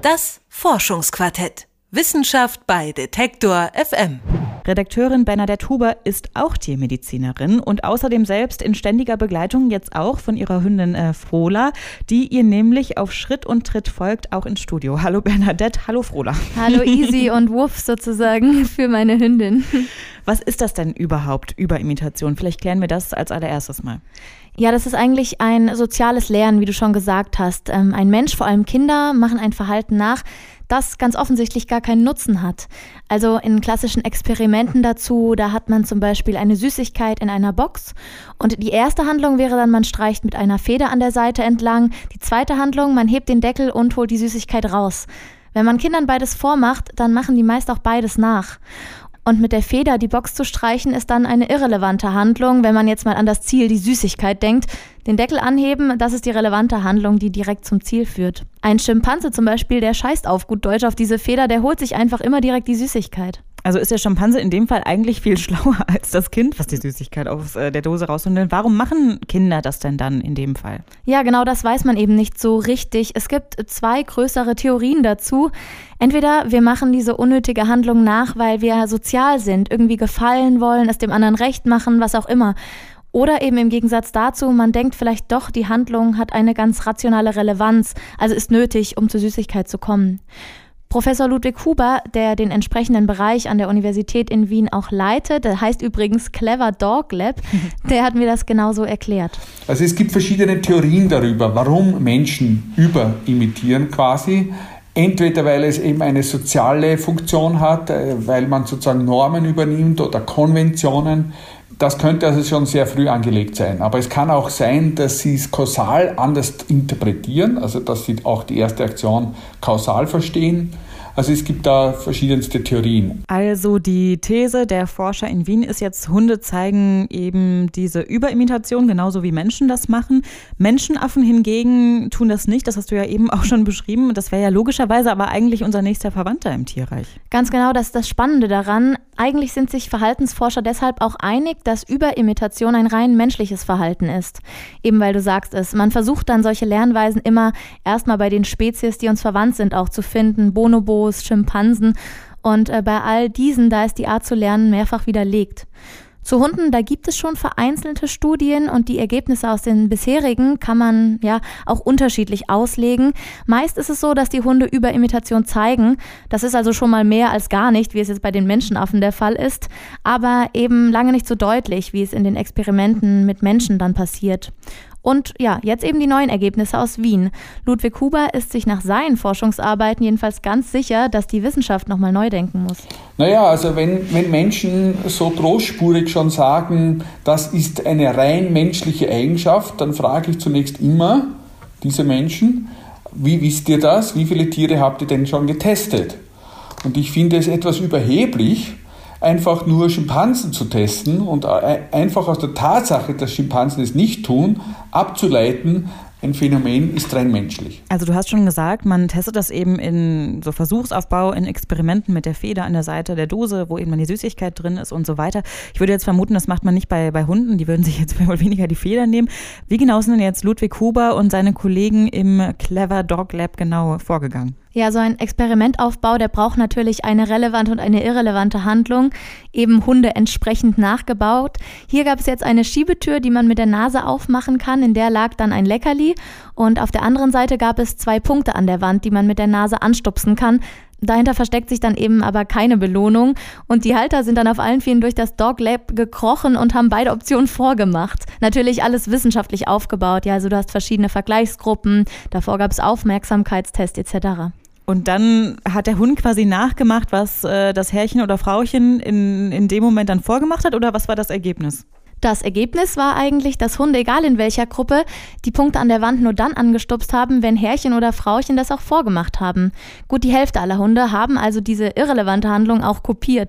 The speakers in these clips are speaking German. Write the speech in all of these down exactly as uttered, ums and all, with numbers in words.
Das Forschungsquartett. Wissenschaft bei Detektor F M. Redakteurin Bernadette Huber ist auch Tiermedizinerin und außerdem selbst in ständiger Begleitung jetzt auch von ihrer Hündin äh, Frola, die ihr nämlich auf Schritt und Tritt folgt, auch ins Studio. Hallo Bernadette, hallo Frola. Hallo Easy und Wuff sozusagen für meine Hündin. Was ist das denn überhaupt, Überimitation? Vielleicht klären wir das als allererstes mal. Ja, das ist eigentlich ein soziales Lernen, wie du schon gesagt hast. Ähm, ein Mensch, vor allem Kinder, machen ein Verhalten nach, das ganz offensichtlich gar keinen Nutzen hat. Also in klassischen Experimenten dazu, da hat man zum Beispiel eine Süßigkeit in einer Box und die erste Handlung wäre dann, man streicht mit einer Feder an der Seite entlang. Die zweite Handlung, man hebt den Deckel und holt die Süßigkeit raus. Wenn man Kindern beides vormacht, dann machen die meist auch beides nach. Und mit der Feder die Box zu streichen, ist dann eine irrelevante Handlung, wenn man jetzt mal an das Ziel, die Süßigkeit, denkt. Den Deckel anheben, das ist die relevante Handlung, die direkt zum Ziel führt. Ein Schimpanse zum Beispiel, der scheißt auf gut Deutsch auf diese Feder, der holt sich einfach immer direkt die Süßigkeit. Also ist der Schimpanse in dem Fall eigentlich viel schlauer als das Kind, was die Süßigkeit aus der Dose rausholt. Warum machen Kinder das denn dann in dem Fall? Ja, genau, das weiß man eben nicht so richtig. Es gibt zwei größere Theorien dazu. Entweder wir machen diese unnötige Handlung nach, weil wir sozial sind, irgendwie gefallen wollen, es dem anderen recht machen, was auch immer. Oder eben im Gegensatz dazu, man denkt vielleicht doch, die Handlung hat eine ganz rationale Relevanz, also ist nötig, um zur Süßigkeit zu kommen. Professor Ludwig Huber, der den entsprechenden Bereich an der Universität in Wien auch leitet, der heißt übrigens Clever Dog Lab, der hat mir das genauso erklärt. Also es gibt verschiedene Theorien darüber, warum Menschen überimitieren quasi. Entweder weil es eben eine soziale Funktion hat, weil man sozusagen Normen übernimmt oder Konventionen. Das könnte also schon sehr früh angelegt sein. Aber es kann auch sein, dass sie es kausal anders interpretieren, also dass sie auch die erste Aktion kausal verstehen. Also es gibt da verschiedenste Theorien. Also die These der Forscher in Wien ist jetzt, Hunde zeigen eben diese Überimitation, genauso wie Menschen das machen. Menschenaffen hingegen tun das nicht, das hast du ja eben auch schon beschrieben. Das wäre ja logischerweise aber eigentlich unser nächster Verwandter im Tierreich. Ganz genau, das ist das Spannende daran. Eigentlich sind sich Verhaltensforscher deshalb auch einig, dass Überimitation ein rein menschliches Verhalten ist. Eben weil du sagst es, man versucht dann solche Lernweisen immer erstmal bei den Spezies, die uns verwandt sind, auch zu finden. Bonobos, Schimpansen und äh, bei all diesen, da ist die Art zu lernen mehrfach widerlegt. Zu Hunden, da gibt es schon vereinzelte Studien und die Ergebnisse aus den bisherigen kann man ja auch unterschiedlich auslegen. Meist ist es so, dass die Hunde Überimitation zeigen. Das ist also schon mal mehr als gar nicht, wie es jetzt bei den Menschenaffen der Fall ist, aber eben lange nicht so deutlich, wie es in den Experimenten mit Menschen dann passiert. Und ja, jetzt eben die neuen Ergebnisse aus Wien. Ludwig Huber ist sich nach seinen Forschungsarbeiten jedenfalls ganz sicher, dass die Wissenschaft nochmal neu denken muss. Naja, also wenn, wenn Menschen so großspurig schon sagen, das ist eine rein menschliche Eigenschaft, dann frage ich zunächst immer diese Menschen, wie wisst ihr das? Wie viele Tiere habt ihr denn schon getestet? Und ich finde es etwas überheblich, einfach nur Schimpansen zu testen und einfach aus der Tatsache, dass Schimpansen es nicht tun, abzuleiten, ein Phänomen ist rein menschlich. Also du hast schon gesagt, man testet das eben in so Versuchsaufbau, in Experimenten mit der Feder an der Seite der Dose, wo eben dann die Süßigkeit drin ist und so weiter. Ich würde jetzt vermuten, das macht man nicht bei, bei Hunden, die würden sich jetzt wohl weniger die Feder nehmen. Wie genau sind denn jetzt Ludwig Huber und seine Kollegen im Clever Dog Lab genau vorgegangen? Ja, so ein Experimentaufbau, der braucht natürlich eine relevante und eine irrelevante Handlung, eben Hunde entsprechend nachgebaut. Hier gab es jetzt eine Schiebetür, die man mit der Nase aufmachen kann, in der lag dann ein Leckerli und auf der anderen Seite gab es zwei Punkte an der Wand, die man mit der Nase anstupsen kann. Dahinter versteckt sich dann eben aber keine Belohnung und die Halter sind dann auf allen Vieren durch das Dog Lab gekrochen und haben beide Optionen vorgemacht. Natürlich alles wissenschaftlich aufgebaut, ja, also du hast verschiedene Vergleichsgruppen, davor gab es Aufmerksamkeitstests et cetera. Und dann hat der Hund quasi nachgemacht, was äh, das Herrchen oder Frauchen in, in dem Moment dann vorgemacht hat, oder was war das Ergebnis? Das Ergebnis war eigentlich, dass Hunde, egal in welcher Gruppe, die Punkte an der Wand nur dann angestupst haben, wenn Herrchen oder Frauchen das auch vorgemacht haben. Gut, die Hälfte aller Hunde haben also diese irrelevante Handlung auch kopiert.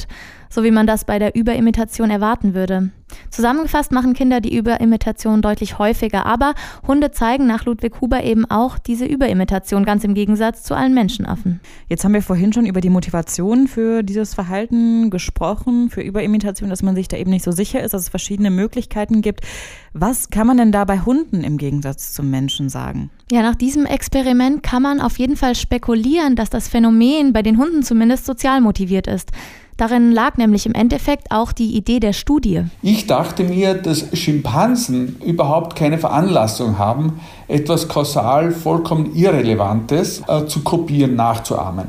so wie man das bei der Überimitation erwarten würde. Zusammengefasst machen Kinder die Überimitation deutlich häufiger, aber Hunde zeigen nach Ludwig Huber eben auch diese Überimitation, ganz im Gegensatz zu allen Menschenaffen. Jetzt haben wir vorhin schon über die Motivation für dieses Verhalten gesprochen, für Überimitation, dass man sich da eben nicht so sicher ist, dass es verschiedene Möglichkeiten gibt. Was kann man denn da bei Hunden im Gegensatz zum Menschen sagen? Ja, nach diesem Experiment kann man auf jeden Fall spekulieren, dass das Phänomen bei den Hunden zumindest sozial motiviert ist. Darin lag nämlich im Endeffekt auch die Idee der Studie. Ich dachte mir, dass Schimpansen überhaupt keine Veranlassung haben, etwas kausal vollkommen Irrelevantes äh, zu kopieren, nachzuahmen.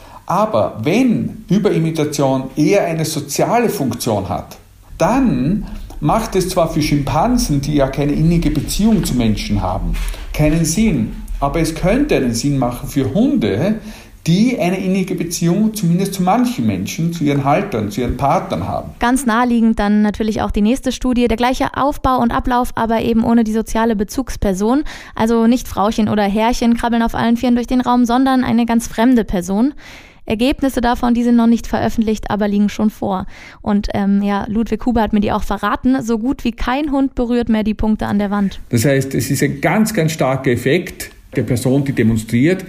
Aber wenn Überimitation eher eine soziale Funktion hat, dann macht es zwar für Schimpansen, die ja keine innige Beziehung zu Menschen haben, keinen Sinn, aber es könnte einen Sinn machen für Hunde, die eine innige Beziehung zumindest zu manchen Menschen, zu ihren Haltern, zu ihren Partnern haben. Ganz naheliegend dann natürlich auch die nächste Studie, der gleiche Aufbau und Ablauf, aber eben ohne die soziale Bezugsperson. Also nicht Frauchen oder Herrchen krabbeln auf allen Vieren durch den Raum, sondern eine ganz fremde Person. Ergebnisse davon, die sind noch nicht veröffentlicht, aber liegen schon vor. Und ähm, ja, Ludwig Huber hat mir die auch verraten, so gut wie kein Hund berührt mehr die Punkte an der Wand. Das heißt, es ist ein ganz, ganz starker Effekt der Person, die demonstriert.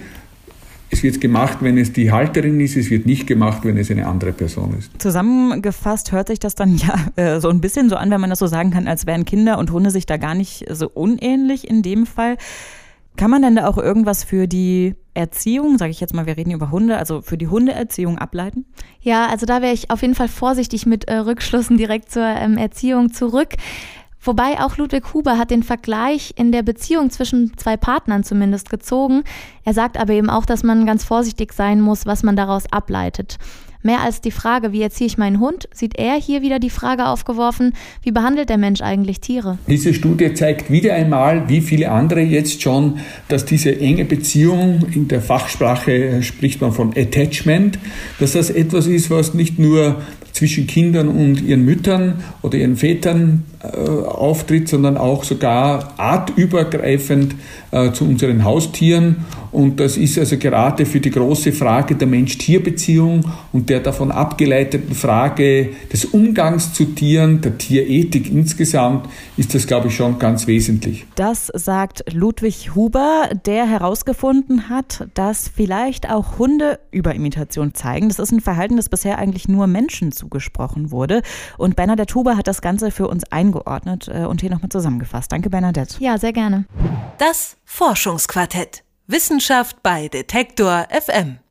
Es wird gemacht, wenn es die Halterin ist, es wird nicht gemacht, wenn es eine andere Person ist. Zusammengefasst hört sich das dann ja äh, so ein bisschen so an, wenn man das so sagen kann, als wären Kinder und Hunde sich da gar nicht so unähnlich in dem Fall. Kann man denn da auch irgendwas für die Erziehung, sage ich jetzt mal, wir reden über Hunde, also für die Hundeerziehung ableiten? Ja, also da wäre ich auf jeden Fall vorsichtig mit äh, Rückschlüssen direkt zur ähm, Erziehung zurück. Wobei auch Ludwig Huber hat den Vergleich in der Beziehung zwischen zwei Partnern zumindest gezogen. Er sagt aber eben auch, dass man ganz vorsichtig sein muss, was man daraus ableitet. Mehr als die Frage, wie erziehe ich meinen Hund, sieht er hier wieder die Frage aufgeworfen, wie behandelt der Mensch eigentlich Tiere? Diese Studie zeigt wieder einmal, wie viele andere jetzt schon, dass diese enge Beziehung, in der Fachsprache spricht man von Attachment, dass das etwas ist, was nicht nur zwischen Kindern und ihren Müttern oder ihren Vätern äh, auftritt, sondern auch sogar artübergreifend äh, zu unseren Haustieren. Und das ist also gerade für die große Frage der Mensch-Tier-Beziehung und der davon abgeleiteten Frage des Umgangs zu Tieren, der Tierethik insgesamt, ist das, glaube ich, schon ganz wesentlich. Das sagt Ludwig Huber, der herausgefunden hat, dass vielleicht auch Hunde Überimitation zeigen. Das ist ein Verhalten, das bisher eigentlich nur Menschen zugesprochen wurde. Und Bernadette Huber hat das Ganze für uns eingeordnet und hier nochmal zusammengefasst. Danke, Bernadette. Ja, sehr gerne. Das Forschungsquartett. Wissenschaft bei Detektor F M.